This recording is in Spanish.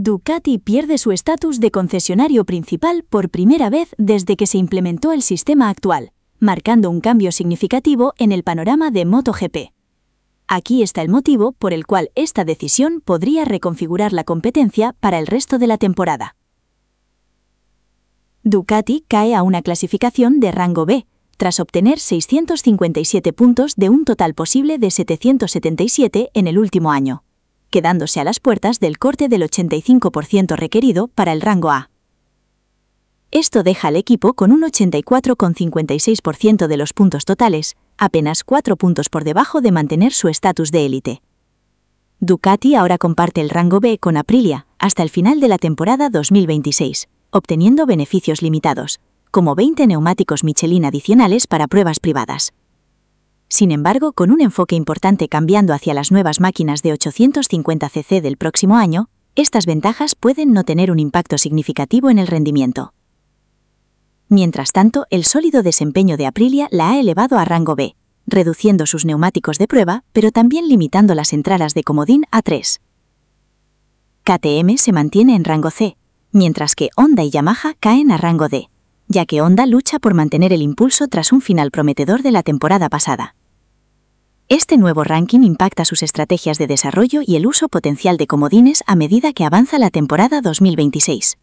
Ducati pierde su estatus de concesionario principal por primera vez desde que se implementó el sistema actual, marcando un cambio significativo en el panorama de MotoGP. Aquí está el motivo por el cual esta decisión podría reconfigurar la competencia para el resto de la temporada. Ducati cae a una clasificación de rango B, tras obtener 657 puntos de un total posible de 777 en el último año, quedándose a las puertas del corte del 85% requerido para el rango A. Esto deja al equipo con un 84,56% de los puntos totales, apenas 4 puntos por debajo de mantener su estatus de élite. Ducati ahora comparte el rango B con Aprilia hasta el final de la temporada 2026, obteniendo beneficios limitados, como 20 neumáticos Michelin adicionales para pruebas privadas. Sin embargo, con un enfoque importante cambiando hacia las nuevas máquinas de 850 cc del próximo año, estas ventajas pueden no tener un impacto significativo en el rendimiento. Mientras tanto, el sólido desempeño de Aprilia la ha elevado a rango B, reduciendo sus neumáticos de prueba, pero también limitando las entradas de comodín a 3. KTM se mantiene en rango C, mientras que Honda y Yamaha caen a rango D, ya que Honda lucha por mantener el impulso tras un final prometedor de la temporada pasada. Este nuevo ranking impacta sus estrategias de desarrollo y el uso potencial de comodines a medida que avanza la temporada 2026.